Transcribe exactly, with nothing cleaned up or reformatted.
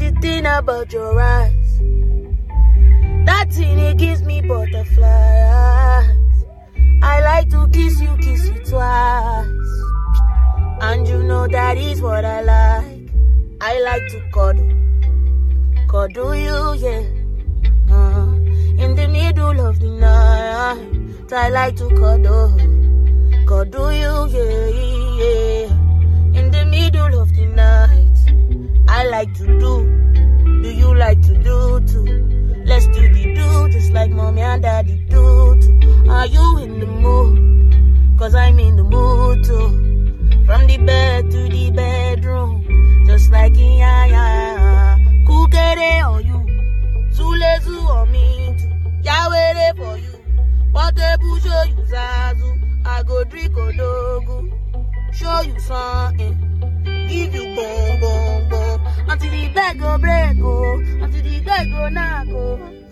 the thing about your eyes, that thing, it gives me butterflies. I like to kiss you, kiss you twice. And you know that is what I like. I like to cuddle, cuddle you, yeah. Uh, in the middle of the night, I like to cuddle, cuddle you, yeah, yeah. In the middle of the night, I like to do. Do you like to do too? Let's do the do, just like mommy and daddy do too. Are you in the mood? Cause I'm in the mood too. From the bed to the bedroom, just like yeah, yeah. Kukere on you, Zulezu on me too. Yahweh for you, Portable show you Zazu. I go drink Odogu, show you something, give you boom, boom, boom. Until the bed go break, oh, until the bed go knock, oh.